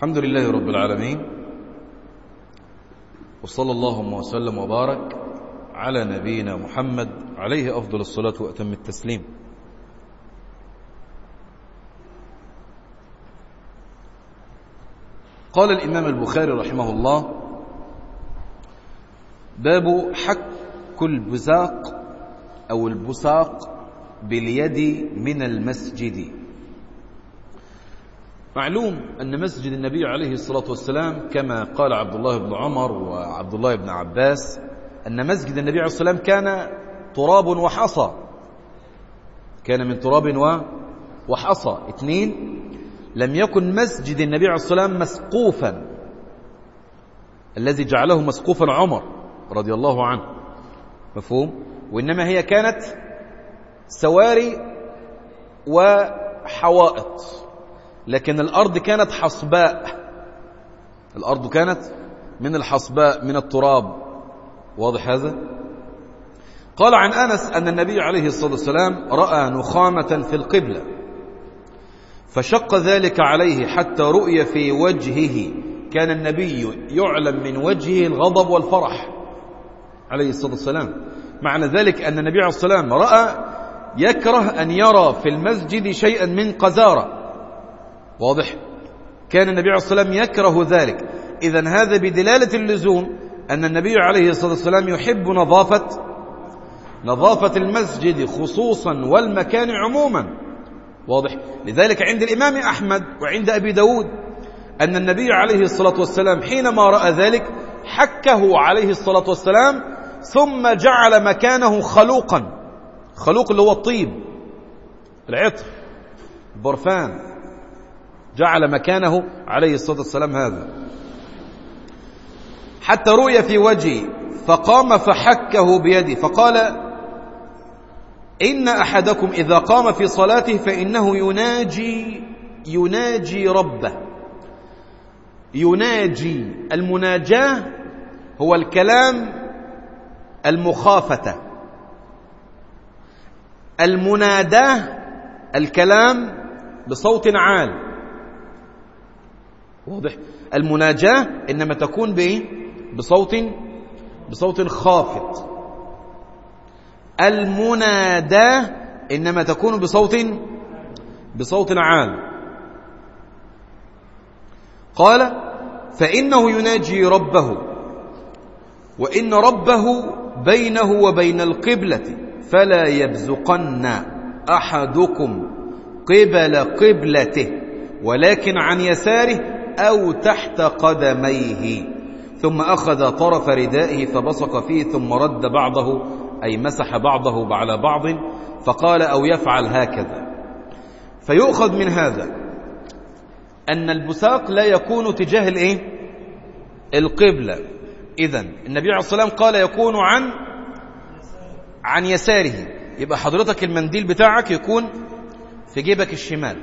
الحمد لله رب العالمين، وصلى اللهم وسلم وبارك على نبينا محمد عليه أفضل الصلاة وأتم التسليم. قال الإمام البخاري رحمه الله: باب حك البزاق أو البساق باليد من المسجد. معلوم أن مسجد النبي عليه الصلاة والسلام كما قال عبد الله بن عمر وعبد الله بن عباس أن مسجد النبي عليه الصلاة والسلام كان تراب وحصى، كان من تراب وحصى. 2، لم يكن مسجد النبي عليه الصلاة والسلام مسقوفا، الذي جعله مسقوفا عمر رضي الله عنه، مفهوم؟ وإنما هي كانت سواري وحوائط، لكن الأرض كانت حصباء، الأرض كانت من الحصباء من التراب. واضح هذا؟ قال عن أنس أن النبي عليه الصلاة والسلام رأى نخامة في القبلة فشق ذلك عليه حتى رؤي في وجهه، كان النبي يعلم من وجهه الغضب والفرح عليه الصلاة والسلام. معنى ذلك أن النبي عليه الصلاة والسلام رأى يكره أن يرى في المسجد شيئا من قذارة. واضح؟ كان النبي عليه الصلاة والسلام يكره ذلك. إذن هذا بدلالة اللزوم أن النبي عليه الصلاة والسلام يحب نظافة المسجد خصوصا والمكان عموما. واضح؟ لذلك عند الإمام أحمد وعند أبي داود أن النبي عليه الصلاة والسلام حينما رأى ذلك حكه عليه الصلاة والسلام ثم جعل مكانه خلوقا، خلوق اللي هو الطيب، العطر، البرفان، جعل مكانه عليه الصلاة والسلام هذا حتى رؤي في وجهه، فقام فحكه بيده فقال: إن أحدكم إذا قام في صلاته فإنه يناجي ربه. يناجي، المناجاة هو الكلام المخافتة، المناداه الكلام بصوت عال. واضح؟ المناجاة إنما تكون بصوت خافت، المناداه إنما تكون بصوت عال. قال: فإنه يناجي ربه، وإن ربه بينه وبين القبلة، فلا يبزقن أحدكم قبل قبلته ولكن عن يساره أو تحت قدميه. ثم أخذ طرف ردائه فبصق فيه ثم رد بعضه، أي مسح بعضه على بعض، فقال: أو يفعل هكذا. فيؤخذ من هذا أن البساق لا يكون تجاه القبلة. إذن النبي عليه الصلاة والسلام قال يكون عن يساره، يبقى حضرتك المنديل بتاعك يكون في جيبك الشمال،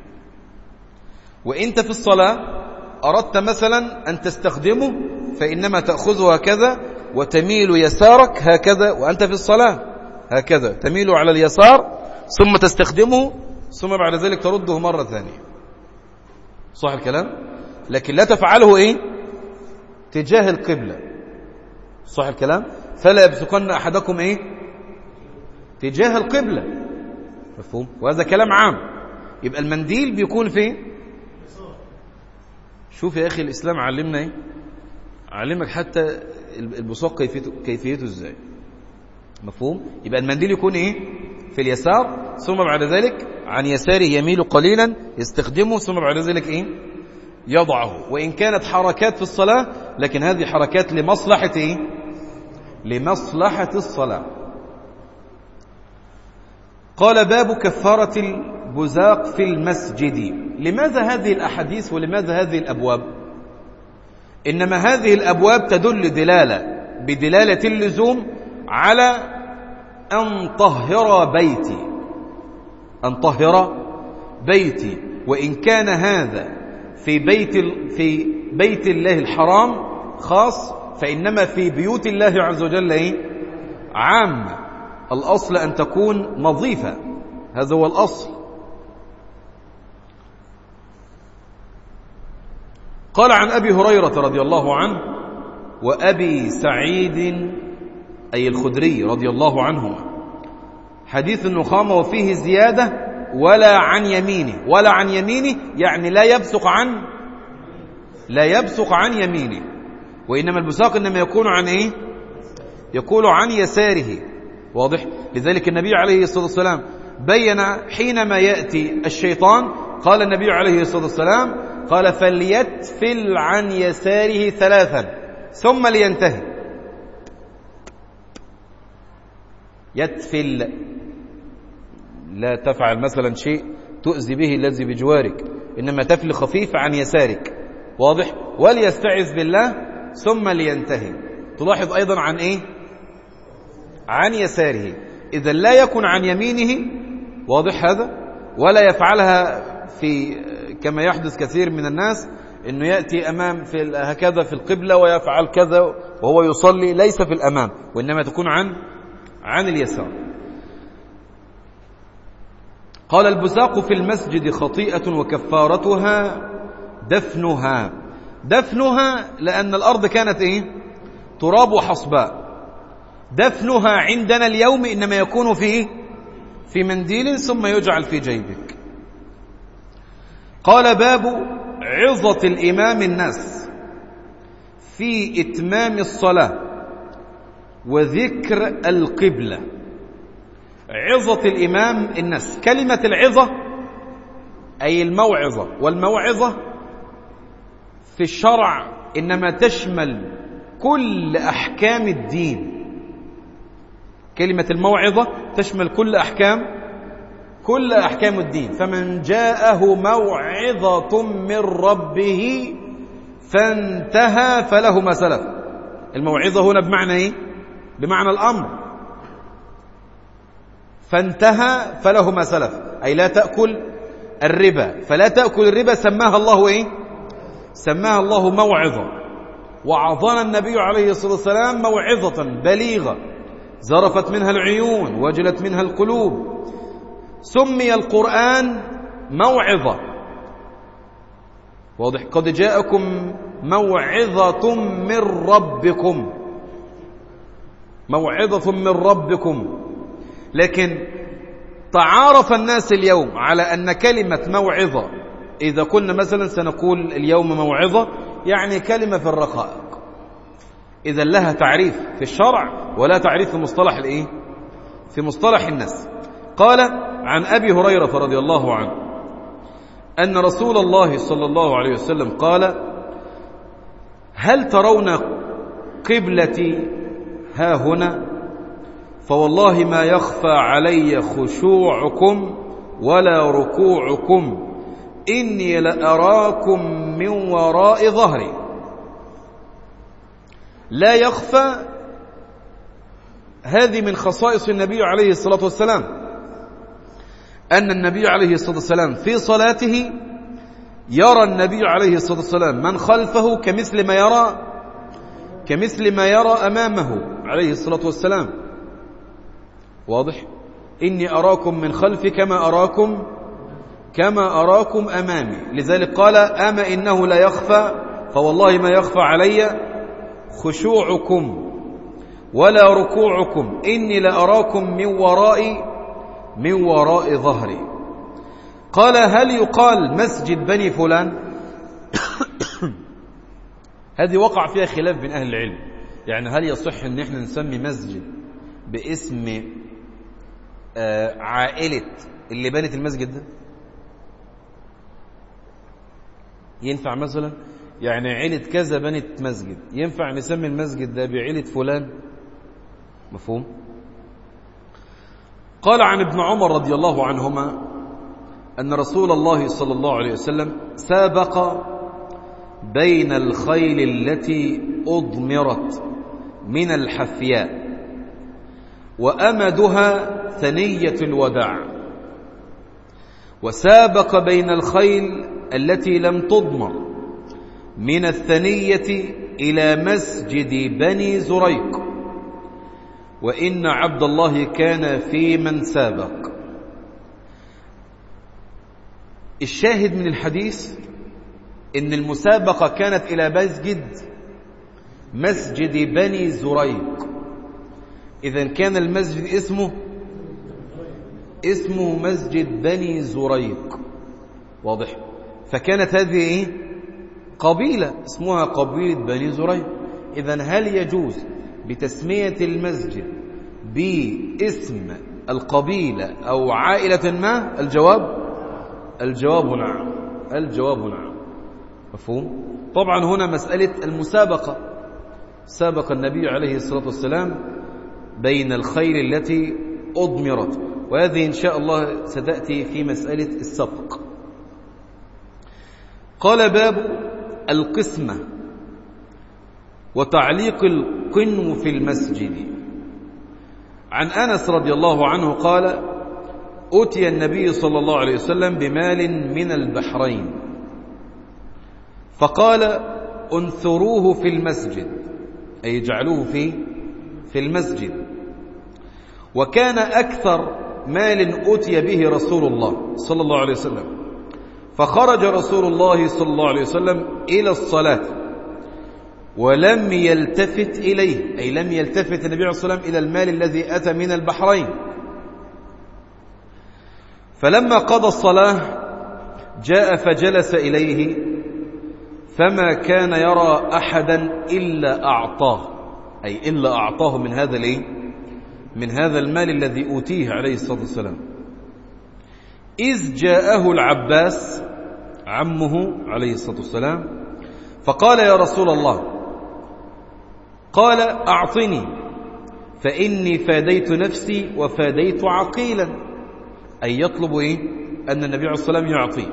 وإنت في الصلاة أردت مثلا أن تستخدمه فإنما تأخذه هكذا وتميل يسارك هكذا، وأنت في الصلاة هكذا تميل على اليسار ثم تستخدمه ثم بعد ذلك ترده مرة ثانية. صح الكلام؟ لكن لا تفعله تجاه القبلة. صح الكلام؟ فلا يبزقن أحدكم تجاه القبلة. مفهوم؟ وهذا كلام عام. يبقى المنديل بيكون فين؟ شوف يا أخي الإسلام علمنا علمك حتى البصاق كيفيته ازاي. مفهوم؟ يبقى المنديل يكون في اليسار، ثم بعد ذلك عن يساره يميل قليلا يستخدمه، ثم بعد ذلك يضعه. وإن كانت حركات في الصلاة لكن هذه حركات لمصلحة الصلاة. قال: باب كفارة البزاق في المسجد. لماذا هذه الأحاديث ولماذا هذه الأبواب؟ إنما هذه الأبواب تدل بدلالة اللزوم على أن طهر بيتي، وإن كان هذا في بيت الله الحرام خاص، فإنما في بيوت الله عز وجل عامة. الأصل أن تكون نظيفة، هذا هو الأصل. قال عن أبي هريرة رضي الله عنه وأبي سعيد أي الخدري رضي الله عنهما حديث النخامة وفيه زيادة ولا عن يمينه. ولا عن يمينه يعني لا يبصق عن يمينه، وإنما البصاق إنما يكون عن إيه؟ يكون عن يساره. واضح؟ لذلك النبي عليه الصلاة والسلام بين حينما يأتي الشيطان، قال النبي عليه الصلاة والسلام قال فليتفل عن يساره 3 ثم لينتهي. يتفل لا تفعل مثلا شيء تؤذي به الذي بجوارك، إنما تفل خفيف عن يسارك. واضح؟ وليستعذ بالله ثم لينتهي. تلاحظ أيضا عن إيه؟ عن يساره. إذا لا يكن عن يمينه. واضح هذا؟ ولا يفعلها في كما يحدث كثير من الناس إنه يأتي أمام في هكذا في القبلة ويفعل كذا وهو يصلي، ليس في الأمام، وإنما تكون عن اليسار. قال البزاق في المسجد خطيئة وكفارتها دفنها لأن الأرض كانت إيه؟ تراب وحصباء. دفنها عندنا اليوم إنما يكون في منديل ثم يجعل في جيبك. قال باب عظة الإمام الناس في إتمام الصلاة وذكر القبلة. عظة الإمام الناس، كلمة العظة أي الموعظة، والموعظة في الشرع إنما تشمل كل أحكام الدين. كلمة الموعظة تشمل كل أحكام الدين. فمن جاءه موعظة من ربه فانتهى فله ما سلف. الموعظة هنا بمعنى إيه؟ بمعنى الأمر. فانتهى فله ما سلف أي لا تأكل الربا. فلا تأكل الربا سماها الله إيه؟ سماها الله موعظة. وعظنا النبي عليه الصلاة والسلام موعظة بليغة زرفت منها العيون وجلت منها القلوب. سمي القرآن موعظة. واضح؟ قد جاءكم موعظة من ربكم. موعظة من ربكم. لكن تعارف الناس اليوم على أن كلمة موعظة إذا كنا مثلا سنقول اليوم موعظة يعني كلمة في الرقائق، إذا لها تعريف في الشرع ولا تعريف في مصطلح الإيه؟ في مصطلح الناس. قال عن أبي هريرة رضي الله عنه أن رسول الله صلى الله عليه وسلم قال هل ترون قبلتي ها هنا؟ فوالله ما يخفى علي خشوعكم ولا ركوعكم إني لأراكم من وراء ظهري. لا يخفى، هذه من خصائص النبي عليه الصلاة والسلام، أن النبي عليه الصلاة والسلام في صلاته يرى النبي عليه الصلاة والسلام من خلفه كمثل ما يرى أمامه عليه الصلاة والسلام. واضح؟ إني أراكم من خلفي كما أراكم أمامي. لذلك قال أما إنه لا يخفى فوالله ما يخفى علي خشوعكم ولا ركوعكم إني لأراكم من وراء ظهري. قال هل يقال مسجد بني فلان؟ هذه وقع فيها خلاف بين أهل العلم، يعني هل يصح أن احنا نسمي مسجد باسم عائلة اللي بنت المسجد ده؟ ينفع مثلا يعني عيلة كذا بنت مسجد، ينفع نسمي المسجد ده بعيلة فلان؟ مفهوم؟ قال عن ابن عمر رضي الله عنهما أن رسول الله صلى الله عليه وسلم سابق بين الخيل التي أضمرت من الحفياء وأمدها ثنية الوداع، وسابق بين الخيل التي لم تضمر من الثنية إلى مسجد بني زريق، وإن عبد الله كان في من سابق. الشاهد من الحديث إن المسابقة كانت إلى مسجد بني زريق. إذن كان المسجد اسمه مسجد بني زريق، واضح؟ فكانت هذه قبيلة اسمها قبيلة بني زريق. إذن هل يجوز بتسمية المسجد باسم القبيلة أو عائلة ما؟ الجواب نعم. مفهوم؟ طبعا هنا مسألة المسابقة، سابق النبي عليه الصلاة والسلام بين الخيل التي أضمرت، وهذه إن شاء الله ستأتي في مسألة السبق. قال باب القسمة وتعليق القنو في المسجد. عن أنس رضي الله عنه قال: أتي النبي صلى الله عليه وسلم بمال من البحرين فقال: انثروه في المسجد، أي اجعلوه في المسجد. وكان أكثر مال أتي به رسول الله صلى الله عليه وسلم، فخرج رسول الله صلى الله عليه وسلم إلى الصلاة ولم يلتفت إليه، أي لم يلتفت النبي عليه الصلاة والسلام إلى المال الذي أتى من البحرين. فلما قضى الصلاة جاء فجلس إليه فما كان يرى أحدا إلا أعطاه، أي إلا أعطاه من هذا المال الذي أوتيه عليه الصلاة والسلام. إذ جاءه العباس عمه عليه الصلاة والسلام فقال: يا رسول الله، قال: أعطني فإني فاديت نفسي وفاديت عقيلا، أي يطلب أن النبي عليه الصلاة والسلام يعطي.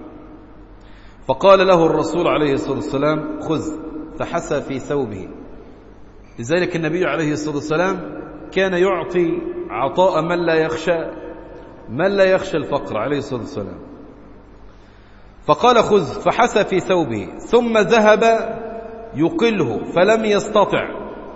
فقال له الرسول عليه الصلاة والسلام: خذ، فحسى في ثوبه. لذلك النبي عليه الصلاة والسلام كان يعطي عطاء من لا يخشى الفقر عليه الصلاة والسلام. فقال: خذ، فحسى في ثوبه، ثم ذهب يقله فلم يستطع،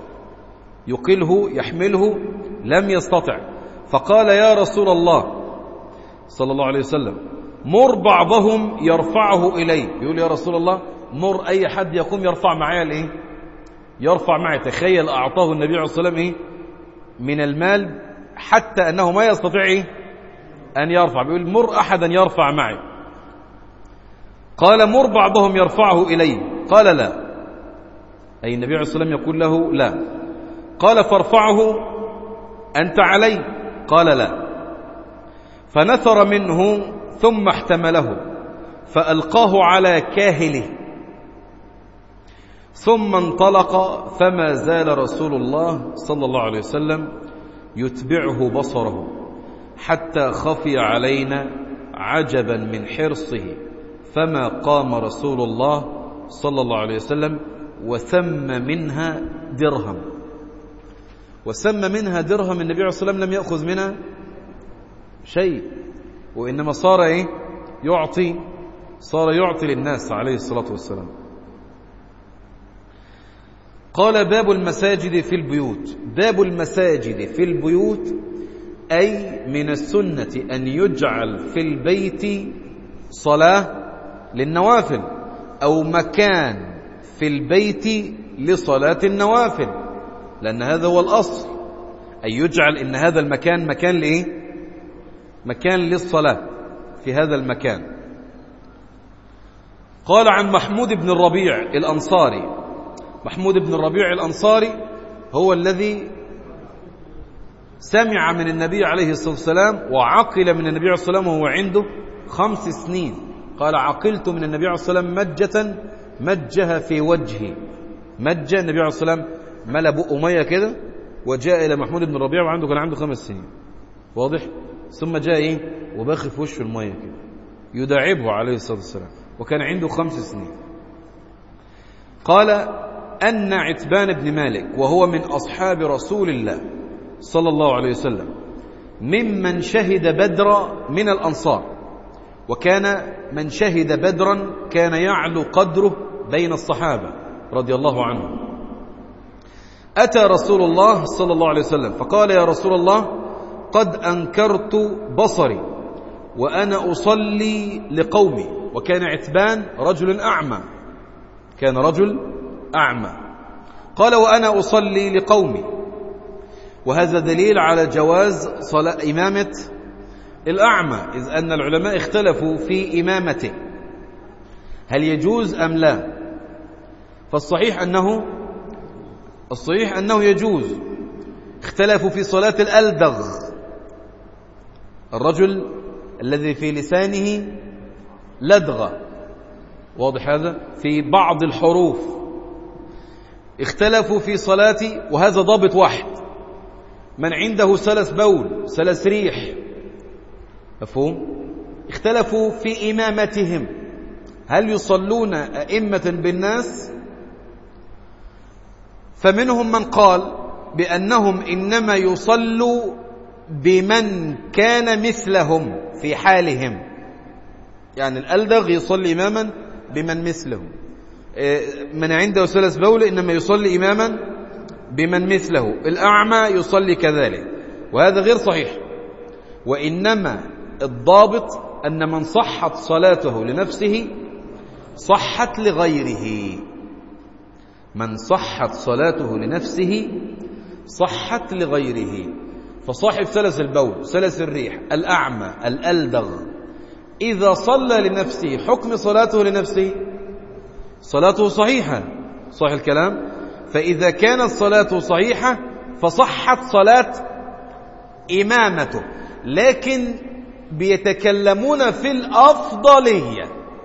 يحمله لم يستطع. فقال: يا رسول الله صلى الله عليه وسلم، مر بعضهم يرفعه إلي. يقول: يا رسول الله، مر أي حد يقوم يرفع معي يرفع معي. تخيل أعطاه النبي عليه الصلاة والسلام من المال حتى أنه ما يستطيع أن يرفع. بيقول: مر أحدا يرفع معي. قال: مر بعضهم يرفعه إلي. قال: لا، أي النبي عليه الصلاة والسلام يقول له لا. قال: فارفعه أنت علي. قال: لا. فنثر منه ثم احتمله فألقاه على كاهله ثم انطلق، فما زال رسول الله صلى الله عليه وسلم يتبعه بصره حتى خفي علينا عجبا من حرصه، فما قام رسول الله صلى الله عليه وسلم وثم منها درهم. النبي عليه الصلاة والسلام لم يأخذ منها شيء، وإنما صار يعطي للناس عليه الصلاة والسلام. قال: باب المساجد في البيوت. باب المساجد في البيوت، أي من السنة أن يجعل في البيت صلاة للنوافل، أو مكان في البيت لصلاة النوافل، لأن هذا هو الأصل، أن يجعل إن هذا المكان مكان للصلاة في هذا المكان. قال: عن محمود بن الربيع الأنصاري. محمود بن الربيع الأنصاري هو الذي سمع من النبي عليه الصلاة والسلام وعقل من النبي عليه الصلاة والسلام وهو عنده 5 سنين. قال: عقلت من النبي عليه الصلاة والسلام مجها في وجهي. النبي عليه الصلاة والسلام ملأ بقه مية كده وجاء إلى محمود بن الربيع كان عنده 5 سنين، واضح؟ ثم جاء وباخ في وشه المية كده يداعبه عليه الصلاة والسلام، وكان عنده 5 سنين. قال: أن عتبان بن مالك، وهو من أصحاب رسول الله صلى الله عليه وسلم، ممن شهد بدر من الأنصار، وكان من شهد بدرا كان يعلو قدره بين الصحابة رضي الله عنهم. أتى رسول الله صلى الله عليه وسلم فقال: يا رسول الله، قد أنكرت بصري وأنا أصلي لقومي. وكان عتبان رجل أعمى، كان رجل أعمى. قال وأنا أصلي لقومي، وهذا دليل على جواز إمامة الأعمى، إذ أن العلماء اختلفوا في إمامته هل يجوز أم لا. فالصحيح أنه يجوز. اختلفوا في صلاة الألدغ، الرجل الذي في لسانه لدغة، واضح هذا، في بعض الحروف. اختلفوا في صلاة، وهذا ضابط واحد، من عنده سلس بول سلس ريح، مفهوم؟ اختلفوا في إمامتهم، هل يصلون أئمة بالناس؟ فمنهم من قال بأنهم إنما يصلوا بمن كان مثلهم في حالهم، يعني الألدغ يصلي إماما بمن مثلهم، من عنده سلس بول إنما يصلي إماما بمن مثله، الأعمى يصلي كذلك، وهذا غير صحيح. وإنما الضابط أن من صحت صلاته لنفسه صحت لغيره، من صحت صلاته لنفسه صحت لغيره. فصاحب سلس البول سلس الريح الأعمى الألدغ إذا صلى لنفسه حكم صلاته لنفسه صلاته صحيحة، صح الكلام؟ فإذا كانت صلاته صحيحة فصحت صلاة إمامته، لكن بيتكلمون في الأفضلية.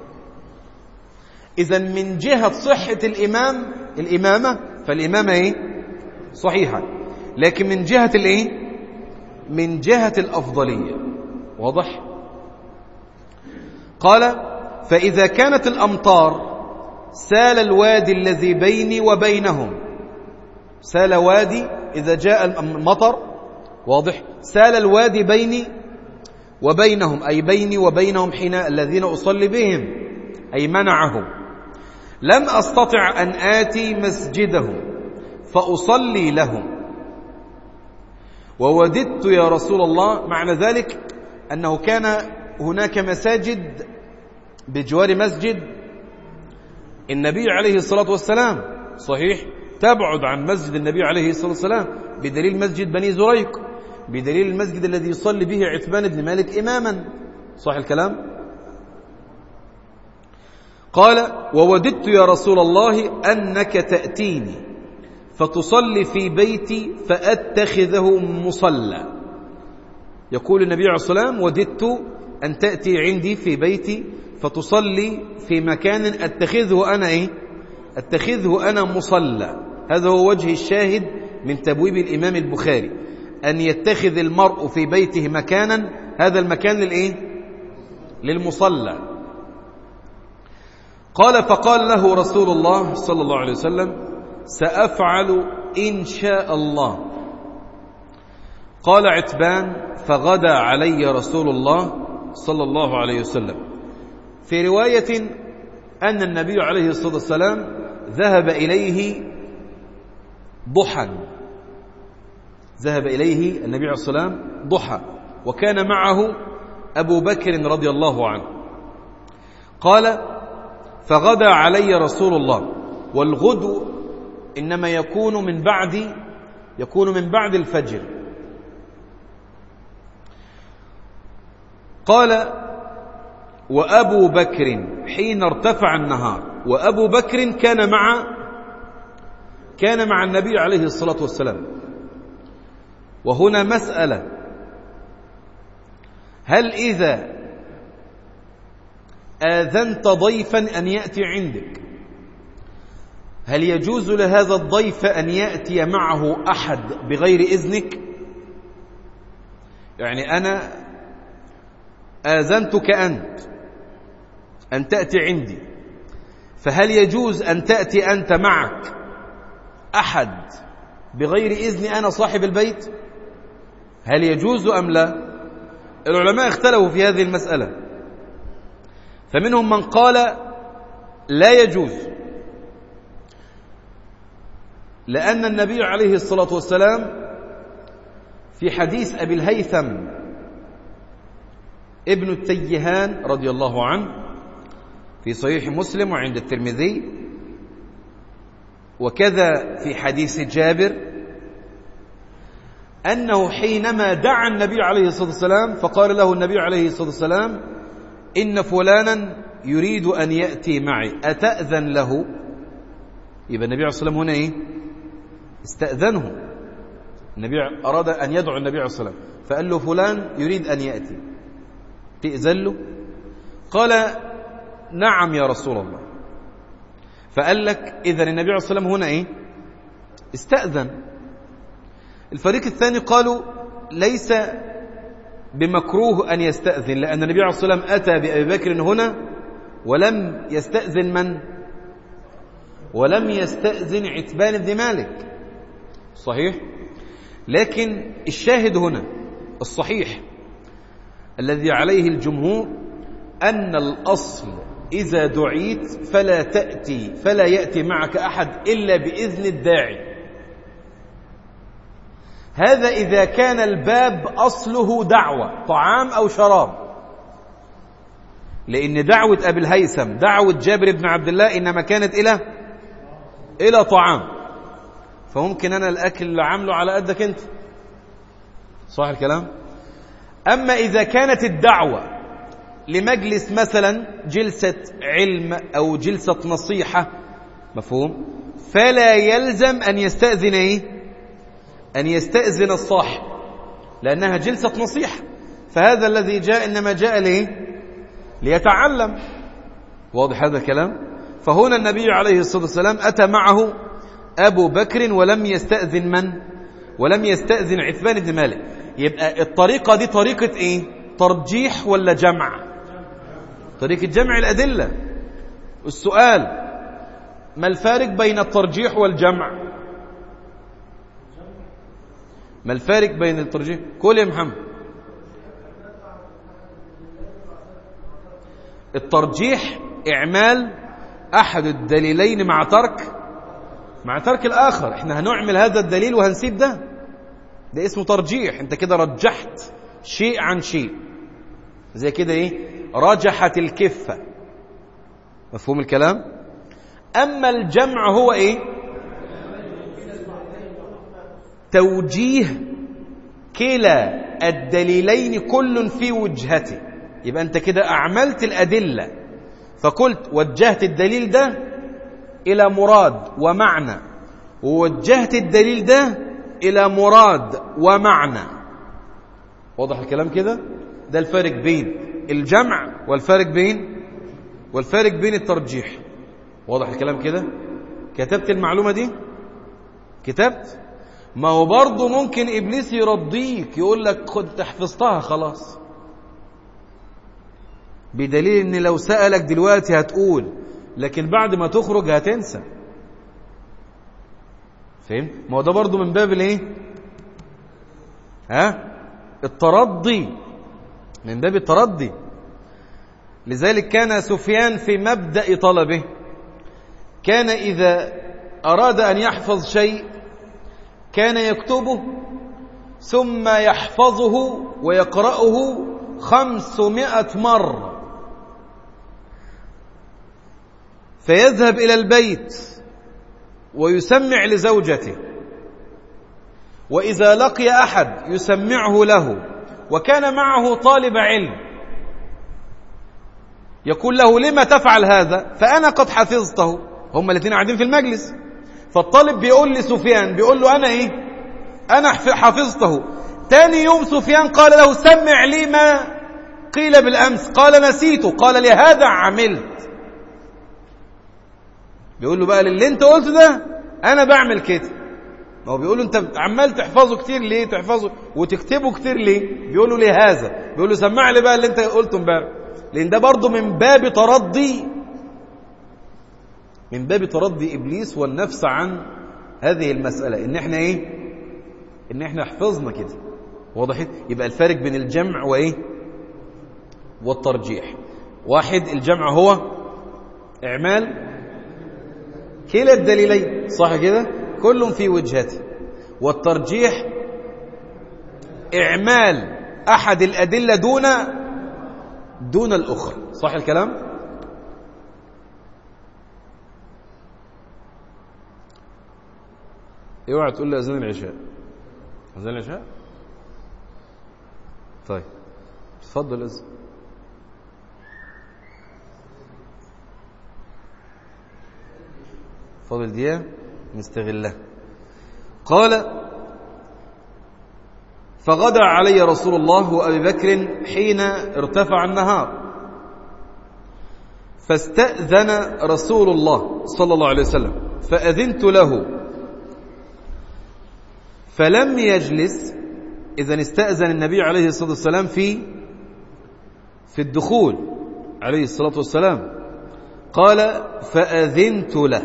إذن من جهة صحة الإمامة فالإمامة صحيحة، لكن من جهة من جهة الأفضلية، واضح؟ قال فإذا كانت الأمطار سال الوادي الذي بيني وبينهم، سال وادي إذا جاء المطر، واضح؟ سال الوادي بيني وبينهم، أي بيني وبينهم حين الذين أصلي بهم، أي منعهم. لم أستطع أن آتي مسجدهم فأصلي لهم، ووددت يا رسول الله، معنى ذلك أنه كان هناك مساجد بجوار مسجد النبي عليه الصلاة والسلام، صحيح، تبعد عن مسجد النبي عليه الصلاة والسلام، بدليل مسجد بني زريق، بدليل المسجد الذي يصلي به عتبان بن مالك إماما، صح الكلام؟ قال ووددت يا رسول الله أنك تأتيني فتصلي في بيتي فأتخذه مصلى. يقول النبي عليه الصلاة والسلام وددت أن تأتي عندي في بيتي فتصلي في مكان أتخذه أنا مصلى. هذا هو وجه الشاهد من تبويب الإمام البخاري، أن يتخذ المرء في بيته مكانا، هذا المكان للمصلى. قال فقال له رسول الله صلى الله عليه وسلم سأفعل إن شاء الله. قال عتبان فغدا علي رسول الله صلى الله عليه وسلم. في رواية أن النبي عليه الصلاة والسلام ذهب إليه ضحى، ذهب إليه النبي عليه الصلاة والسلام ضحى، وكان معه أبو بكر رضي الله عنه. قال فغدا علي رسول الله، والغدو إنما يكون من بعد الفجر. قال وأبو بكر حين ارتفع النهار، وأبو بكر كان مع النبي عليه الصلاة والسلام. وهنا مسألة، هل إذا آذنت ضيفا أن يأتي عندك هل يجوز لهذا الضيف أن يأتي معه أحد بغير إذنك؟ يعني أنا آذنتك أنت أن تأتي عندي، فهل يجوز أن تأتي أنت معك أحد بغير إذن أنا صاحب البيت؟ هل يجوز أم لا؟ العلماء اختلفوا في هذه المسألة، فمنهم من قال لا يجوز، لأن النبي عليه الصلاة والسلام في حديث أبي الهيثم ابن التيهان رضي الله عنه في صحيح مسلم وعند الترمذي، وكذا في حديث جابر، أنه حينما دعا النبي عليه الصلاة والسلام فقال له النبي عليه الصلاة والسلام: إن فلانا يريد أن يأتي معي أتأذن له؟ يبقى النبي عليه الصلاة والسلام هنا إيه؟ استأذنه. النبي أراد أن يدعو النبي عليه الصلاة والسلام فقال له: فلان يريد أن يأتي، تأذن له؟ قال: نعم يا رسول الله. فقال لك إذن النبي عليه الصلاة والسلام هنا إيه؟ استأذن. الفريق الثاني قالوا ليس بمكروه أن يستأذن، لأن النبي عليه الصلاة والسلام أتى بأبي بكر هنا ولم يستأذن من؟ ولم يستأذن عتبان بن مالك، صحيح؟ لكن الشاهد هنا الصحيح الذي عليه الجمهور أن الأصل إذا دعيت فلا تأتي، فلا يأتي معك أحد إلا بإذن الداعي. هذا إذا كان الباب أصله دعوة طعام أو شراب، لأن دعوة أبي الهيثم دعوة جابر بن عبد الله إنما كانت إلى طعام، فممكن أنا الأكل اللي عامله على قدك أنت، صح الكلام؟ أما إذا كانت الدعوة لمجلس مثلا جلسة علم أو جلسة نصيحة، مفهوم؟ فلا يلزم أن يستأذن إيه؟ أن يستأذن الصاحب، لأنها جلسة نصيحة، فهذا الذي جاء إنما جاء ليه؟ ليتعلم. واضح هذا الكلام؟ فهنا النبي عليه الصلاة والسلام أتى معه أبو بكر ولم يستأذن من؟ ولم يستأذن عتبان بن مالك. يبقى الطريقة دي طريقة إيه؟ ترجيح ولا جمع؟ طريقة جمع الأدلة. السؤال: ما الفارق بين الترجيح والجمع؟ ما الفارق بين الترجيح؟ قول يا محمد. الترجيح إعمال أحد الدليلين مع ترك الآخر. احنا هنعمل هذا الدليل وهنسيب ده اسمه ترجيح. انت كده رجحت شيء عن شيء، زي كده ايه؟ رجحت الكفة. مفهوم الكلام؟ أما الجمع هو ايه؟ توجيه كلا الدليلين كل في وجهته. يبقى أنت كده أعملت الأدلة، فقلت وجهت الدليل ده إلى مراد ومعنى، ووجهت الدليل ده إلى مراد ومعنى. واضح الكلام كده؟ ده الفارق بين الجمع والفارق بين الترجيح. واضح الكلام كده؟ كتبت المعلومة دي؟ كتبت؟ ما هو برضه ممكن إبليس يرضيك يقول لك خد حفظتها خلاص، بدليل ان لو سألك دلوقتي هتقول، لكن بعد ما تخرج هتنسى. فهم؟ ما هو ده برضه من باب الايه؟ الترضي، من باب الترضي. لذلك كان سفيان في مبدأ طلبه كان إذا أراد أن يحفظ شيء كان يكتبه ثم يحفظه ويقرأه 500 مرة، فيذهب إلى البيت ويسمع لزوجته، وإذا لقي أحد يسمعه له، وكان معه طالب علم يقول له لما تفعل هذا؟ فأنا قد حفظته. هم الاثنين قاعدين في المجلس، فالطالب بيقول لسفيان، بيقول له أنا حفظته. تاني يوم سفيان قال له سمع لي ما قيل بالأمس. قال نسيته. قال لهذا عملت. بيقول له بقى اللي انت قلته ده أنا بعمل كده. ما هو بيقول له انت عمال تحفظه كتير ليه؟ تحفظه وتكتبه كتير ليه؟ بيقول له لهذا. بيقول له سمع لي بقى اللي انت قلته امبارح، لأن ده برضه من باب ترضي إبليس والنفس عن هذه المسألة، إن احنا إن احنا حفظنا كده. واضح؟ يبقى الفارق بين الجمع والترجيح. واحد، الجمع هو إعمال كلا الدليلين، صح كده؟ كل في وجهته. والترجيح إعمال أحد الأدلة دون الأخرى، صح الكلام؟ اوعى تقول لي أذان العشاء. أذان العشاء؟ طيب تفضل أذن. فاضل دقيقة نستغلها. قال: فغدا علي رسول الله وأبي بكر حين ارتفع النهار، فاستأذن رسول الله صلى الله عليه وسلم، فأذنت له فلم يجلس. إذن استأذن النبي عليه الصلاة والسلام في الدخول عليه الصلاة والسلام. قال: فأذنت له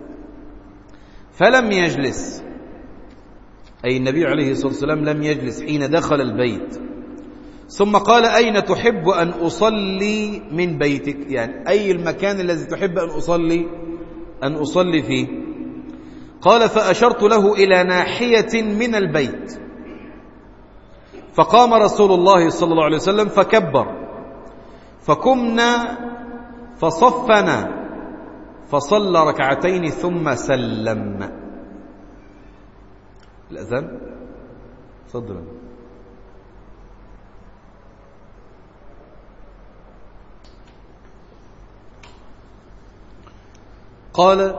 فلم يجلس، أي النبي عليه الصلاة والسلام لم يجلس حين دخل البيت. ثم قال: أين تحب أن أصلي من بيتك؟ يعني أي المكان الذي تحب أن أصلي فيه؟ قال: فأشرت له إلى ناحية من البيت، فقام رسول الله صلى الله عليه وسلم فكبر، فقمنا فصفنا فصلى ركعتين ثم سلم. الأذان تفضل. قال: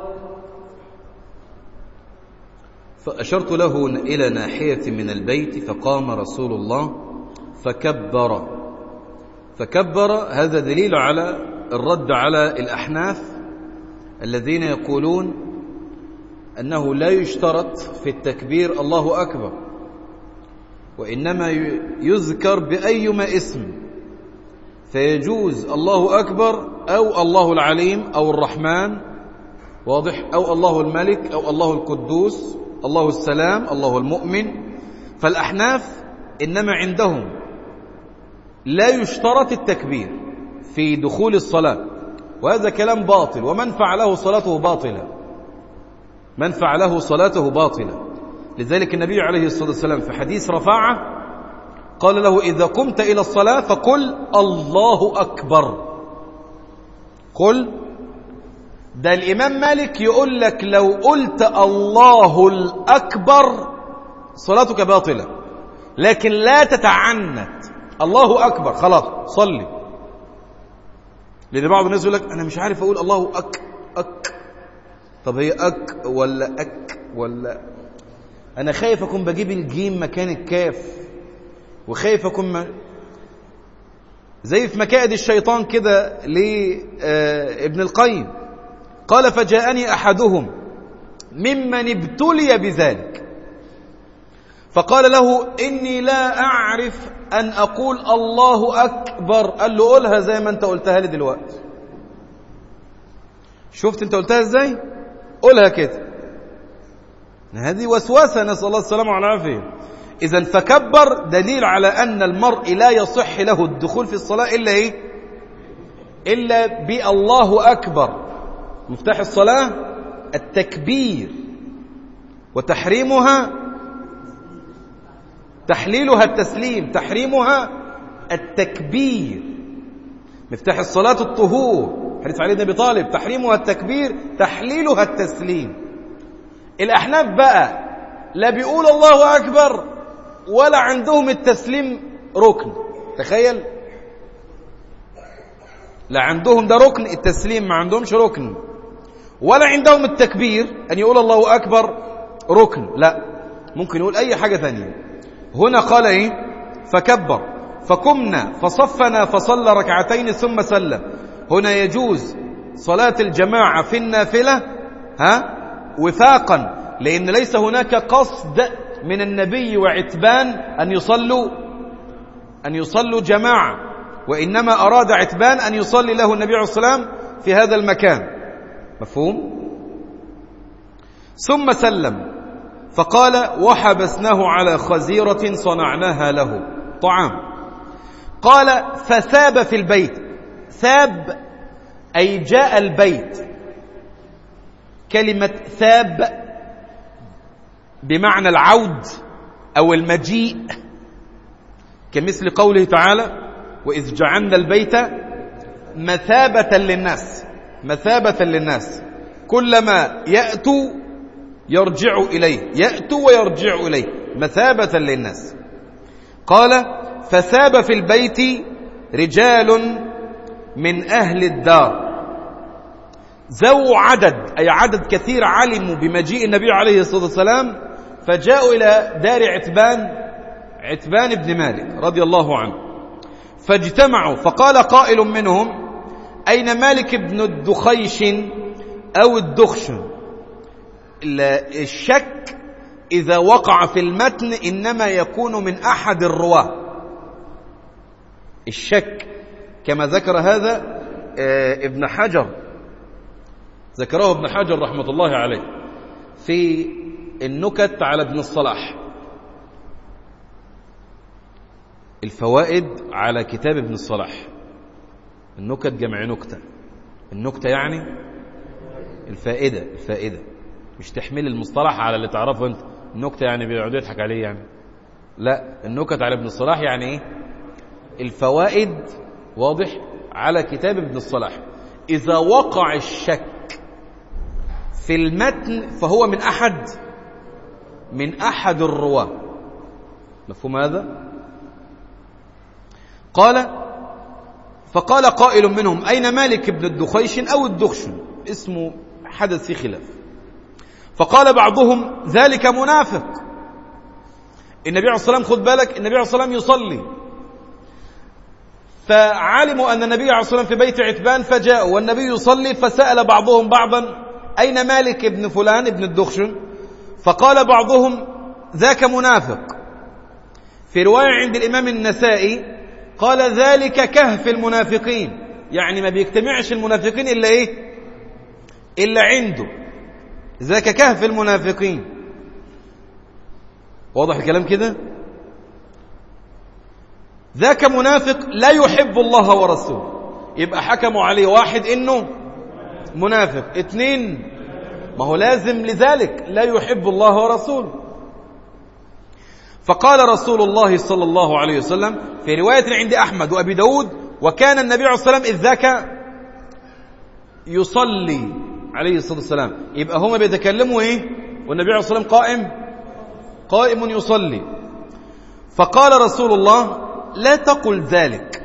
فأشرت له إلى ناحية من البيت، فقام رسول الله فكبر. هذا دليل على الرد على الأحناف الذين يقولون أنه لا يشترط في التكبير الله أكبر، وإنما يذكر بأيما اسم، فيجوز الله أكبر أو الله العليم أو الرحمن، واضح، أو الله الملك أو الله القدوس، الله السلام، الله المؤمن. فالأحناف إنما عندهم لا يشترط التكبير في دخول الصلاة، وهذا كلام باطل، ومن فعله صلاته باطلة. لذلك النبي عليه الصلاة والسلام في حديث رفاعة قال له: إذا قمت إلى الصلاة فقل الله أكبر. قل. ده الإمام مالك يقول لك لو قلت الله الأكبر صلاتك باطلة، لكن لا تتعنت الله أكبر، خلاص صلي. لأن بعض الناس يقول لك أنا مش عارف أقول الله أك. طب هي أك ولا أك ولا؟ أنا خايف أكون بجيب الجيم مكان الكاف، وخايف أكون زي في مكائد الشيطان كده لابن القيم. قال: فجاءني أحدهم ممن ابتلي بذلك فقال له: إني لا أعرف أن أقول الله أكبر. قال له: قولها زي ما أنت قلتها لي دلوقتي. شفت أنت قلتها إزاي؟ قولها كده. هذه وسوسة، نسأل الله السلامة والعافية. إذن فكبر دليل على أن المرء لا يصح له الدخول في الصلاة إلا بالله أكبر. مفتاح الصلاة التكبير، وتحريمها تحليلها التسليم، تحريمها التكبير. مفتاح الصلاة الطهور، حديث علي بن أبي طالب، تحريمها التكبير، تحليلها التسليم. الأحناف بقى لا بيقول الله أكبر ولا عندهم التسليم ركن. تخيل، لا عندهم ده ركن التسليم، ما عندهمش ركن، ولا عندهم التكبير أن يقول الله أكبر ركن، لا، ممكن يقول أي حاجة ثانية. هنا قال إيه؟ فكبر، فقمنا فصفنا فصلى ركعتين ثم سلم. هنا يجوز صلاة الجماعة في النافلة وفاقا، لأن ليس هناك قصد من النبي وعتبان أن يصلوا جماعة، وإنما أراد عتبان أن يصلي له النبي عليه الصلاة والسلام في هذا المكان. مفهوم؟ ثم سلم فقال: وحبسناه على خزيرة صنعناها له طعام. قال: فثاب في البيت. ثاب أي جاء البيت. كلمة ثاب بمعنى العود أو المجيء، كمثل قوله تعالى: وإذ جعلنا البيت مثابة للناس. كلما يأتوا يرجع إليه، يأتوا ويرجع إليه مثابة للناس. قال فثاب في البيت رجال من أهل الدار ذو عدد، أي عدد كثير، علموا بمجيء النبي عليه الصلاة والسلام، فجاءوا إلى دار عتبان بن مالك رضي الله عنه، فاجتمعوا. فقال قائل منهم أين مالك بن الدخيش أو الدخشن؟ الشك إذا وقع في المتن إنما يكون من أحد الرواة. الشك كما ذكر هذا ابن حجر، ذكره ابن حجر رحمة الله عليه في النكت على ابن الصلاح، الفوائد على كتاب ابن الصلاح. النكت جمع نكتة، النكتة يعني الفائدة، مش تحمل المصطلح على اللي تعرفه انت. النكتة يعني بيقعدوا يضحك عليه يعني، لا، النكت على ابن الصلاح يعني ايه؟ الفوائد، واضح، على كتاب ابن الصلاح. إذا وقع الشك في المتن فهو من أحد الرواة. مفهوم هذا؟ فقال قائل منهم أين مالك بن الدخيش أو الدخشن؟ اسمه حدث في خلاف. فقال بعضهم ذلك منافق. النبي عليه الصلاة والسلام، خد بالك، النبي عليه الصلاة والسلام يصلي، فعلموا أن النبي عليه الصلاة والسلام في بيت عتبان، فجاءوا والنبي يصلي، فسأل بعضهم بعضا أين مالك ابن فلان ابن الدخشن؟ فقال بعضهم ذاك منافق. في رواية عند الإمام النسائي قال ذلك كهف المنافقين، يعني ما بيجتمعش المنافقين إلا إيه؟ إلا عنده، ذاك كهف المنافقين. واضح الكلام كده؟ ذاك منافق لا يحب الله ورسوله، يبقى حكموا عليه واحد إنه منافق، اثنين ما هو لازم لذلك لا يحب الله ورسوله. فقال رسول الله صلى الله عليه وسلم في رواية عند أحمد وأبي داود وكان النبي عليه الصلاة والسلام إذ ذاك يصلي عليه الصلاة والسلام، يبقى هما بيتكلموا إيه والنبي عليه الصلاة والسلام قائم يصلي. فقال رسول الله لا تقل ذلك،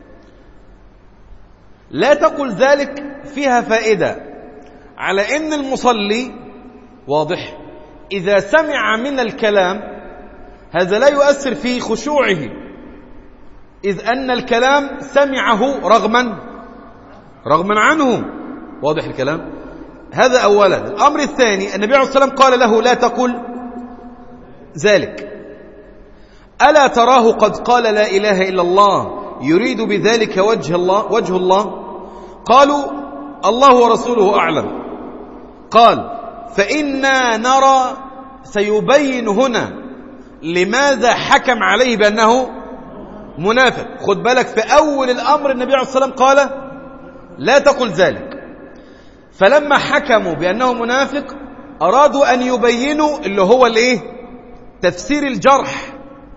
لا تقل ذلك فيها فائدة على إن المصلي، واضح، إذا سمع من الكلام هذا لا يؤثر في خشوعه، إذ أن الكلام سمعه رغما عنه. واضح الكلام؟ هذا أولا. الأمر الثاني، النبي عليه الصلاة والسلام قال له لا تقل ذلك، ألا تراه قد قال لا إله إلا الله يريد بذلك وجه الله؟ قالوا الله ورسوله أعلم. قال فإنا نرى، سيبين هنا لماذا حكم عليه بأنه منافق. خد بالك، في أول الأمر النبي عليه الصلاة والسلام قال لا تقل ذلك، فلما حكموا بأنه منافق أرادوا أن يبينوا اللي هو الايه؟ تفسير الجرح.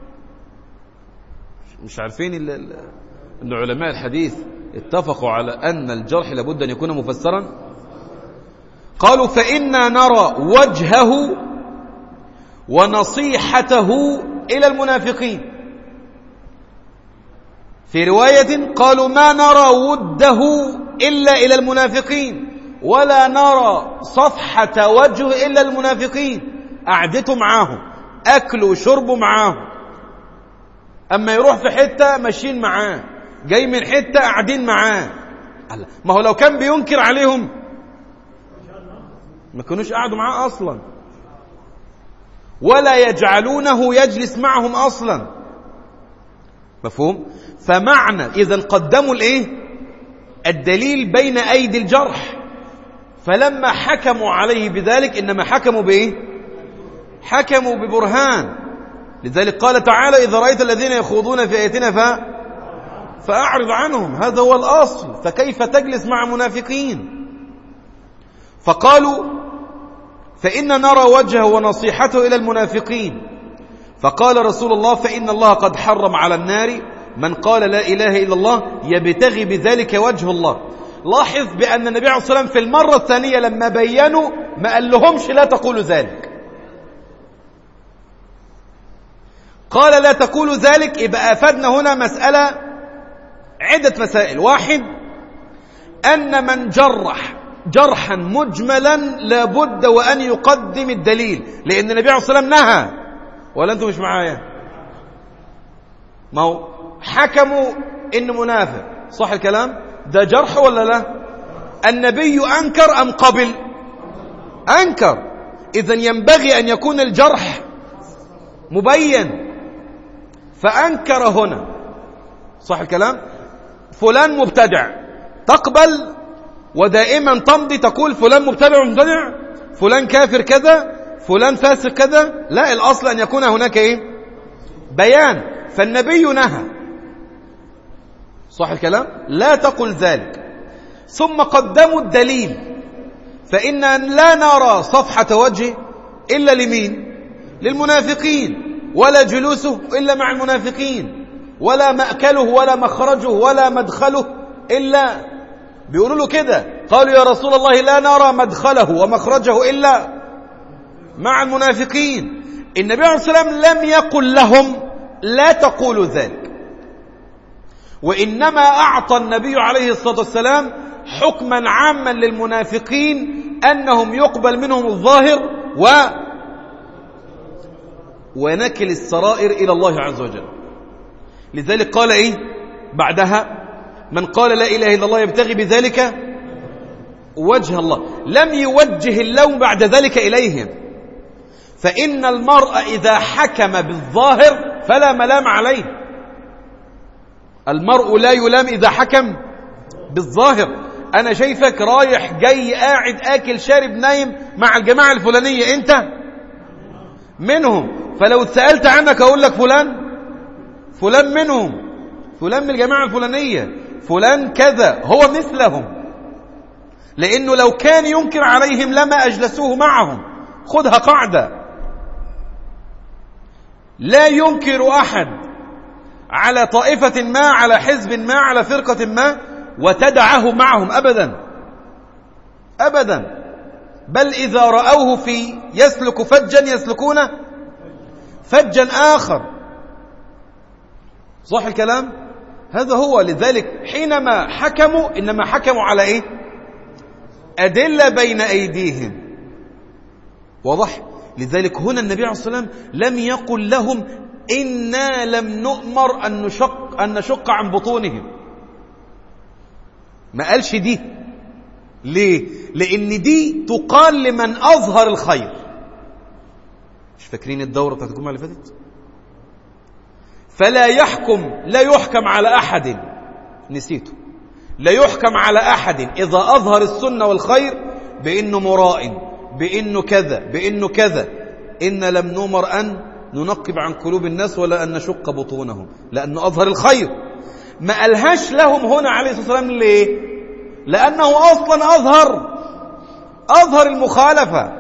مش عارفين أن علماء الحديث اتفقوا على أن الجرح لابد أن يكون مفسرا؟ قالوا فإنا نرى وجهه ونصيحته إلى المنافقين. في رواية قالوا ما نرى وده إلا إلى المنافقين ولا نرى صفحة وجهه إلا المنافقين. قعدته معاهم، أكل وشربه معاهم، أما يروح في حتة ماشيين معاه، جاي من حتة قاعدين معاه. ما هو لو كان بينكر عليهم ما كانوش قعدوا معاه أصلا، ولا يجعلونه يجلس معهم أصلا. مفهوم؟ فمعنى إذن قدموا الإيه؟ الدليل بين أيدي الجرح، فلما حكموا عليه بذلك إنما حكموا بإيه؟ حكموا ببرهان. لذلك قال تعالى إذا رأيت الذين يخوضون في آياتنا فأعرض عنهم، هذا هو الأصل، فكيف تجلس مع منافقين؟ فقالوا فإن نرى وجهه ونصيحته إلى المنافقين. فقال رسول الله فإن الله قد حرم على النار من قال لا إله إلا الله يبتغي بذلك وجه الله. لاحظ بأن النبي عليه الصلاة والسلام في المرة الثانية لما بيّنوا ما قال لهمش لا تقولوا ذلك، قال لا تقولوا ذلك، يبقى أفادنا هنا مسألة، عدة مسائل. واحد، أن من جرح جرحا مجملا لابد وأن يقدم الدليل، لأن النبي عليه الصلاة والسلام نهى. ولا أنتم مش معايا؟ ما هو حكموا إن منافق، صح الكلام؟ ده جرح ولا لا؟ النبي أنكر أم قبل؟ أنكر. إذن ينبغي أن يكون الجرح مبين، فأنكر هنا، صح الكلام؟ فلان مبتدع، تقبل ودائما تمضي تقول فلان مبتدع ومبتدع، فلان كافر كذا، فلان فاسق كذا؟ لا، الأصل أن يكون هناك إيه؟ بيان. فالنبي نهى، صح الكلام؟ لا تقل ذلك. ثم قدموا الدليل، فإن لا نرى صفحة وجه إلا لمين؟ للمنافقين، ولا جلوسه إلا مع المنافقين، ولا مأكله ولا مخرجه ولا مدخله إلا، بيقولوا له كده، قالوا يا رسول الله لا نرى مدخله ومخرجه إلا مع المنافقين. النبي عليه الصلاة والسلام لم يقل لهم لا تقولوا ذلك، وإنما أعطى النبي عليه الصلاة والسلام حكما عاما للمنافقين أنهم يقبل منهم الظاهر ونكل السرائر إلى الله عز وجل. لذلك قال إيه بعدها؟ من قال لا إله إلا الله يبتغي بذلك وجه الله. لم يوجه اللوم بعد ذلك إليهم، فإن المرء إذا حكم بالظاهر فلا ملام عليه. المرء لا يلام إذا حكم بالظاهر. أنا شايفك رايح جاي قاعد آكل شارب نايم مع الجماعة الفلانية، أنت منهم، فلو سألت عنك أقول لك فلان منهم، فلان من الجماعة الفلانية، فلان كذا، هو مثلهم، لأنه لو كان ينكر عليهم لما أجلسوه معهم. خذها قاعدة، لا ينكر أحد على طائفة ما، على حزب ما، على فرقة ما وتدعه معهم أبدا أبدا، بل إذا رأوه في يسلك فجا يسلكون فجا آخر، صح الكلام؟ هذا هو. لذلك حينما حكموا إنما حكموا على إيه؟ أدلة بين أيديهم، واضح؟ لذلك هنا النبي عليه الصلاة والسلام لم يقل لهم إنا لم نؤمر أن نشق عن بطونهم، ما قالش دي. ليه؟ لأن دي تقال لمن أظهر الخير. مش فاكرين الدورة بتاعت الجمعة اللي فاتت؟ فلا يحكم على أحد، نسيته، لا يحكم على أحد إذا أظهر السنة والخير بأنه مراء، بأنه كذا، بأنه كذا. إن لم نؤمر أن ننقب عن قلوب الناس ولا أن نشق بطونهم، لأنه أظهر الخير. ما قالهاش لهم هنا عليه الصلاة والسلام. ليه؟ لأنه أصلا أظهر المخالفة.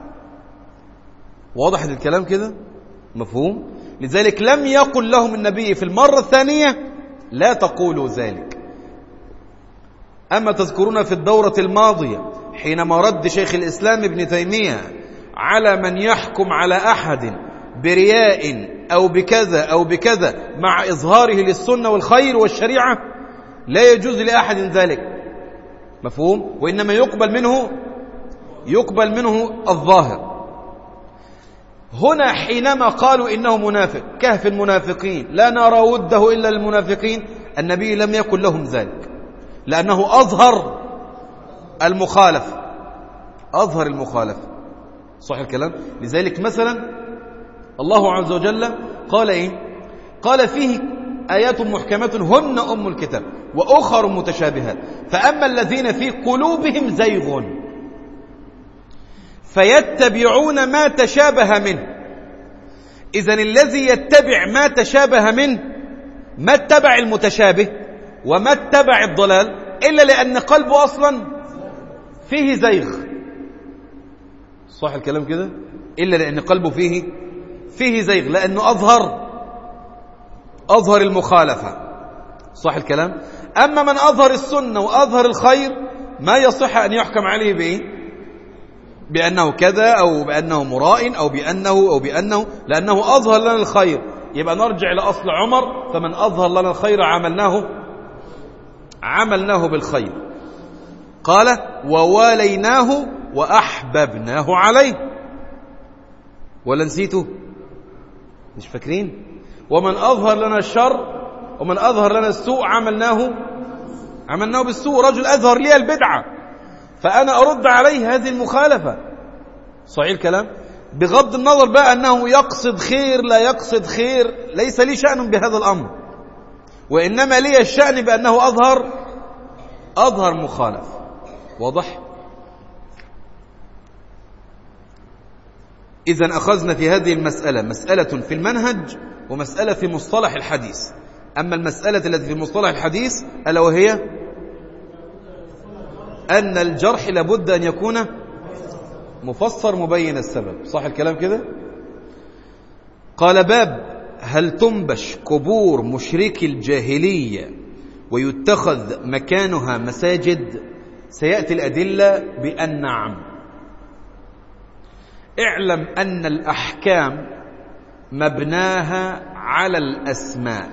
واضح الكلام كده؟ مفهوم؟ لذلك لم يقل لهم النبي في المرة الثانية لا تقولوا ذلك. أما تذكرون في الدورة الماضية حينما رد شيخ الإسلام ابن تيمية على من يحكم على أحد برياء أو بكذا أو بكذا مع إظهاره للسنة والخير والشريعة، لا يجوز لأحد ذلك، مفهوم؟ وإنما يقبل منه الظاهر. هنا حينما قالوا إنه منافق كهف المنافقين لا نرى وده إلا المنافقين، النبي لم يكن لهم ذلك، لأنه أظهر المخالفة، صح الكلام؟ لذلك مثلا الله عز وجل قال إيه؟ قال فيه آيات محكمات هن أم الكتاب وأخر متشابهات، فأما الذين في قلوبهم زيغ فيتبعون ما تشابه منه. إذن الذي يتبع ما تشابه منه ما اتبع المتشابه وما اتبع الضلال إلا لأن قلبه أصلا فيه زيغ، صح الكلام كده؟ إلا لأن قلبه فيه زيغ، لأنه أظهر المخالفة، صح الكلام؟ أما من أظهر السنة وأظهر الخير ما يصح أن يحكم عليه بإيه؟ بأنه كذا أو بأنه مراء أو بأنه لأنه أظهر لنا الخير. يبقى نرجع لأصل عمر: فمن أظهر لنا الخير عملناه بالخير. قال: وواليناه وأحببناه عليه. ولا نسيته؟ مش فاكرين؟ ومن أظهر لنا الشر ومن أظهر لنا السوء عملناه بالسوء. رجل أظهر لي البدعة فأنا أرد عليه هذه المخالفة. صحيح الكلام؟ بغض النظر بقى أنه يقصد خير لا يقصد خير، ليس لي شأن بهذا الأمر، وإنما لي الشأن بأنه أظهر مخالف. واضح؟ إذن أخذنا في هذه المسألة مسألة في المنهج ومسألة في مصطلح الحديث. أما المسألة التي في مصطلح الحديث ألا وهي أن الجرح لابد أن يكون مفسر مبين السبب. صح الكلام كده؟ قال: باب: هل تنبش قبور مشركي الجاهلية ويتخذ مكانها مساجد؟ سيأتي الأدلة بأن نعم. اعلم أن الأحكام مبناها على الأسماء،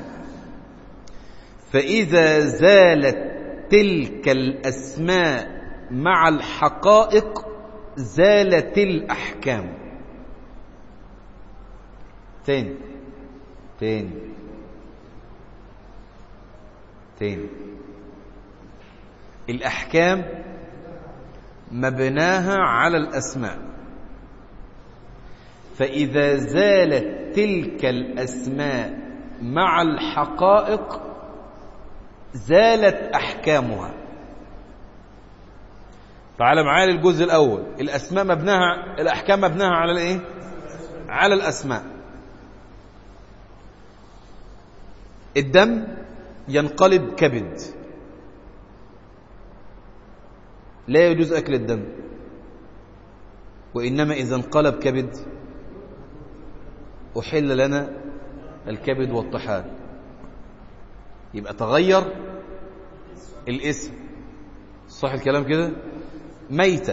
فإذا زالت تلك الأسماء مع الحقائق زالت الأحكام. تاني الأحكام مبناها على الأسماء، فإذا زالت تلك الأسماء مع الحقائق زالت أحكامها. تعال معايا للجزء الأول. الأحكام مبناها على الإيه؟ على الأسماء. الدم ينقلب كبد، لا يجوز أكل الدم، وإنما إذا انقلب كبد أحل لنا الكبد والطحال. يبقى تغير الاسم. صح الكلام كده؟ ميتة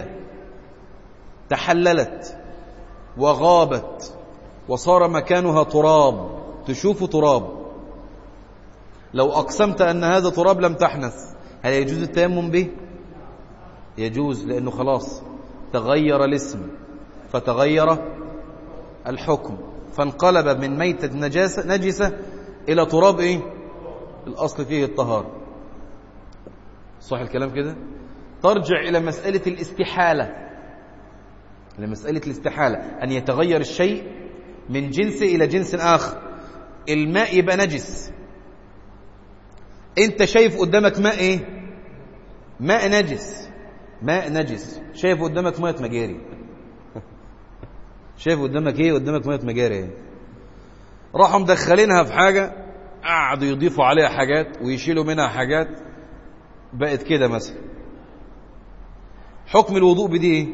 تحللت وغابت وصار مكانها تراب، تشوف تراب، لو أقسمت أن هذا تراب لم تحنث، هل يجوز التيمم به؟ يجوز، لأنه خلاص تغير الاسم فتغير الحكم، فانقلب من ميتة نجسة إلى تراب إيه؟ الأصل فيه الطهارة. صح الكلام كده؟ ترجع إلى مسألة الاستحالة، أن يتغير الشيء من جنس إلى جنس آخر. الماء يبقى نجس، أنت شايف قدامك ماء إيه؟ ماء نجس، شايف قدامك مية مجاري. شايف قدامك إيه؟ قدامك مية مجاري. راحوا مدخلينها في حاجة، قعدوا يضيفوا عليها حاجات ويشيلوا منها حاجات، بقت كده مثلا. حكم الوضوء بدي إيه؟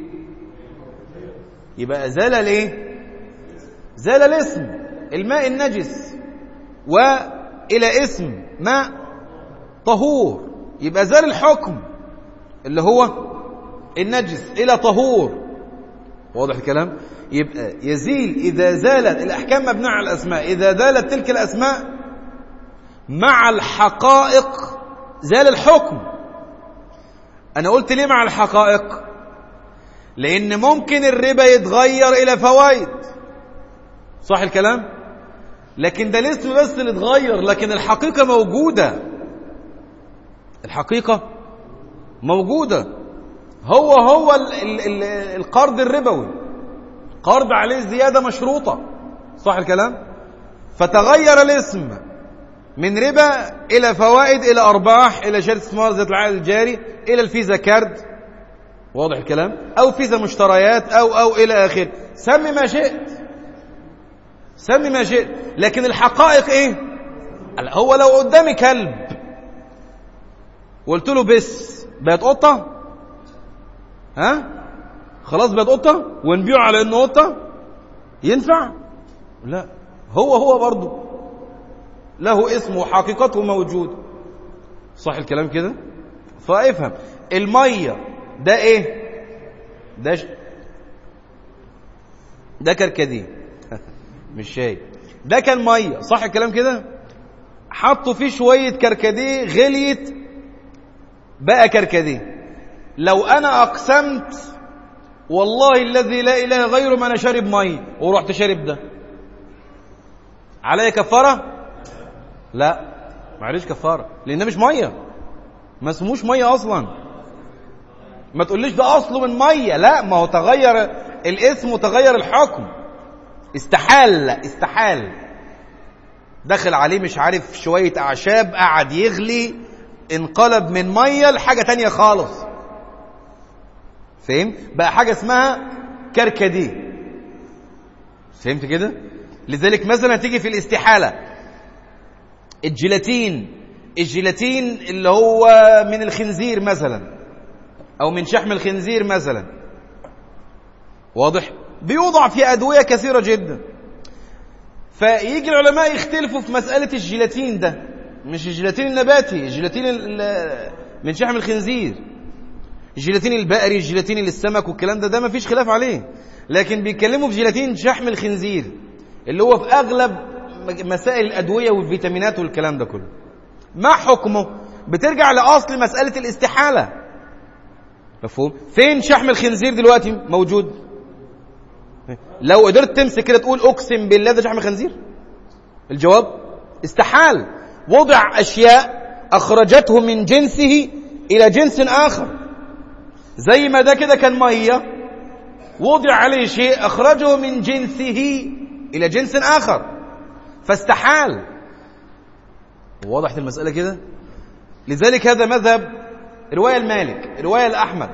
يبقى زال الايه؟ زال الاسم الماء النجس والى اسم ماء طهور، يبقى زال الحكم اللي هو النجس الى طهور. واضح الكلام؟ يبقى يزيل اذا زالت الاحكام مبنيه على الاسماء، اذا زالت تلك الاسماء مع الحقائق زال الحكم. انا قلت ليه مع الحقائق؟ لأن ممكن الربا يتغير إلى فوائد. صح الكلام؟ لكن ده الاسم بس اللي اتغير، لكن الحقيقة موجودة. الحقيقة موجودة. هو القرض الربوي، قرض عليه زيادة مشروطة. صح الكلام؟ فتغير الاسم من ربا إلى فوائد إلى أرباح إلى شهادة استثمار ذات العائد الجاري إلى الفيزا كارد. واضح الكلام؟ أو فيزا مشتريات أو إلى آخر. سمي ما شئت، لكن الحقائق إيه؟ هو لو قدامي كلب وقلت له بس بقت قطة، خلاص بقت قطة ونبيعه على إنه قطة، ينفع؟ لا، هو برضه له اسمه وحقيقته موجودة. صح الكلام كده؟ فافهم. المية ده ايه؟ ده كركديه. مش شاي. ده كان مية، صح الكلام كده؟ حطوا فيه شوية كركديه، غليت بقى كركديه. لو أنا أقسمت والله الذي لا إله غيره ما أنا شارب مية ورحت شارب ده، علي كفارة؟ لا، ما عليش كفارة، لأن ده مش مية، ما اسموش مية أصلا. ما تقوليش ده أصله من مية، لا، ما هو تغير الاسم وتغير الحكم. استحال دخل عليه مش عارف شوية أعشاب، قعد يغلي، انقلب من مية لحاجة تانية خالص. فهم؟ بقى حاجة اسمها كركديه. فهمت كده؟ لذلك مثلا تيجي في الاستحالة الجيلاتين اللي هو من الخنزير مثلا أو من شحم الخنزير مثلا، واضح؟ بيوضع في أدوية كثيرة جدا. فيجي العلماء يختلفوا في مسألة الجيلاتين ده، مش الجيلاتين النباتي، الجيلاتين من شحم الخنزير، الجيلاتين البقري، الجيلاتين للسمك والكلام ده ما فيش خلاف عليه. لكن بيتكلموا في جيلاتين شحم الخنزير اللي هو في أغلب مسائل الأدوية والفيتامينات والكلام ده كله. ما حكمه؟ بترجع لأصل مسألة الاستحالة. مفهوم؟ فين شحم الخنزير دلوقتي موجود؟ لو قدرت تمسك كده تقول أقسم بالله ده شحم خنزير، الجواب استحال. وضع أشياء أخرجته من جنسه إلى جنس آخر، زي ما ده كده كان مية وضع عليه شيء أخرجه من جنسه إلى جنس آخر فاستحال. وضحت المسألة كده؟ لذلك هذا مذهب رواية المالك، رواية الأحمد،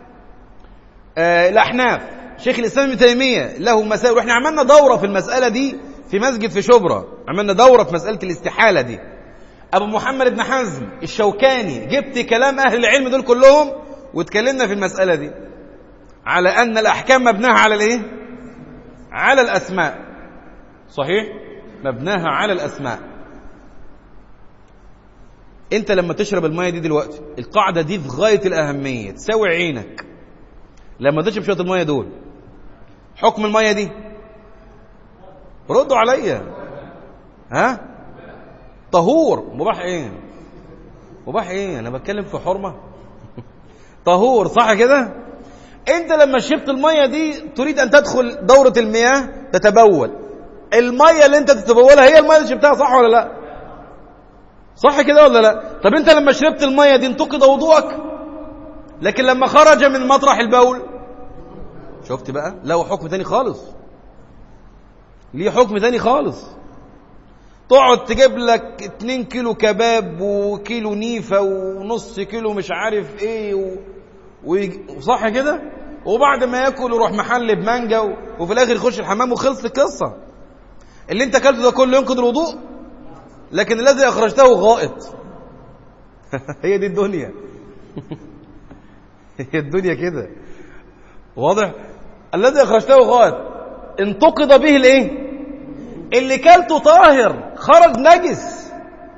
الأحناف، شيخ الإسلام ابن تيمية له مسائل. وإحنا عملنا دورة في المسألة دي في مسجد في شبرا، عملنا دورة في مسألة الاستحالة دي. أبو محمد بن حزم، الشوكاني، جبت كلام أهل العلم دول كلهم واتكلمنا في المسألة دي على أن الأحكام مبناها على الإيه؟ على الأسماء. صحيح؟ مبناها على الأسماء. أنت لما تشرب المية دي دلوقتي، القاعدة دي في غاية الأهمية، تساوي عينك. لما تشرب شوية المية دول، حكم المية دي ردوا عليا، ها؟ طهور. مباح ايه؟ مباح ايه؟ انا بتكلم في حرمة. طهور، صح كده؟ انت لما شربت المية دي تريد ان تدخل دورة المياه تتبول، المية اللي انت تتبولها هي المية اللي شربتها، صح ولا لا؟ صح كده ولا لا؟ طب انت لما شربت المية دي انتقد وضوءك، لكن لما خرج من مطرح البول، شفت بقى؟ له حكم تاني خالص، ليه حكم تاني خالص. تقعد تجيب لك 2 كيلو كباب وكيلو نيفة ونص كيلو مش عارف ايه صح كده؟ وبعد ما ياكل يروح محل بمانجا وفي الاخر يخش الحمام وخلص القصة. اللي انت اكلته ده كله ينقض الوضوء، لكن الذي اخرجته غائط. هي دي الدنيا. هي الدنيا كده، واضح؟ الذي اخرجته غائط انتقض به الايه؟ اللي كلته طاهر خرج نجس.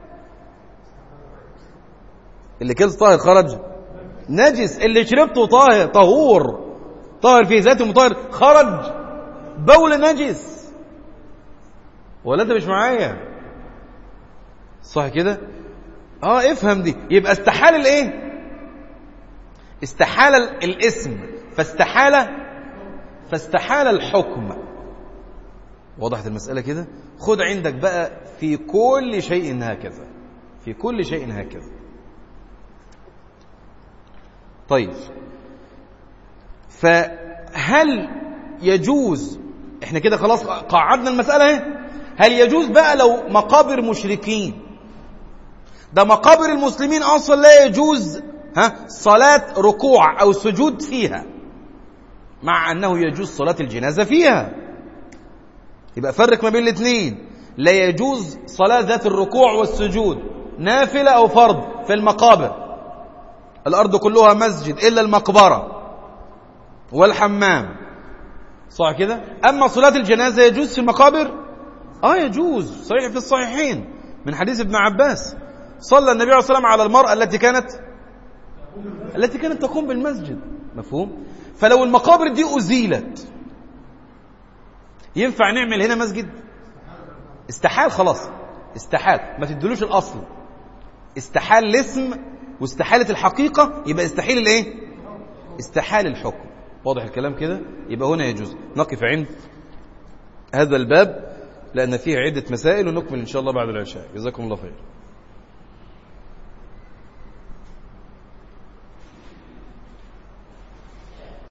اللي كلته طاهر خرج نجس. اللي شربته طاهر طاهر في ذاته مطهر، خرج بول نجس. ولا انت مش معايا؟ صح كده؟ افهم دي. يبقى استحال الايه؟ استحال الاسم، فاستحال الحكم. وضحت المسألة كده؟ خد عندك بقى في كل شيء هكذا، في كل شيء هكذا. طيب، فهل يجوز، احنا كده خلاص قعدنا المسألة اهي، هل يجوز بقى لو مقابر مشركين؟ ده مقابر المسلمين اصلا لا يجوز صلاة ركوع او سجود فيها، مع انه يجوز صلاة الجنازة فيها. يبقى فرق ما بين الاثنين. لا يجوز صلاة ذات الركوع والسجود نافلة أو فرض في المقابر، الأرض كلها مسجد إلا المقبرة والحمام، صح كده؟ أما صلاة الجنازة يجوز في المقابر؟ يجوز، صحيح في الصحيحين من حديث ابن عباس، صلى النبي عليه الصلاة والسلام على المرأة التي كانت تقوم بالمسجد. مفهوم؟ فلو المقابر دي أزيلت، ينفع نعمل هنا مسجد؟ استحال خلاص، استحال، ما تدلوش الأصل. استحال الاسم واستحالة الحقيقة، يبقى استحيل الايه؟ استحال الحكم. واضح الكلام كده؟ يبقى هنا يجوز. نقف عند هذا الباب لأن فيه عدة مسائل، ونكمل إن شاء الله بعد العشاء. جزاكم الله خير.